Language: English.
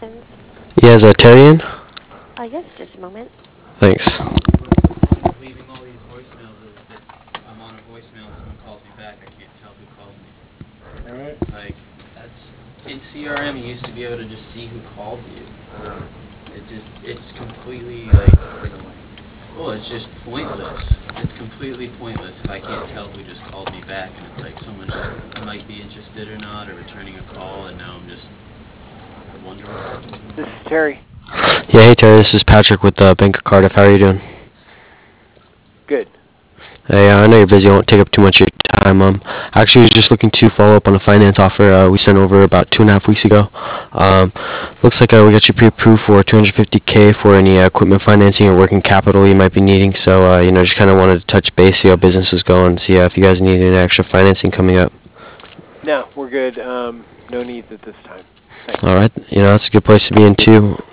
questions? Yeah, is Terry in? Yes, just a moment. Thanks. Leaving all these voicemails is if I'm on a voicemail and someone calls me back, I can't tell who called me. Alright. Like, that's... In CRM, you used to be able to just see who called you. It's completely, like... Well, it's just pointless. It's completely pointless if I can't tell who just called me back, and it's like someone just might be interested or not, or returning a call, and now I'm just wondering. This is Terry. Yeah, hey Terry, this is Patrick with Bank of Cardiff. How are you doing? Good. Hey, I know you're busy. I won't take up too much of your time. Actually, I was just looking to follow up on a finance offer we sent over about 2.5 weeks ago. Looks like we got you pre-approved for $250K for any equipment financing or working capital you might be needing. So, just kind of wanted to touch base, see how business is going, see if you guys need any extra financing coming up. No, we're good. No needs at this time. Thanks. All right, that's a good place to be in too.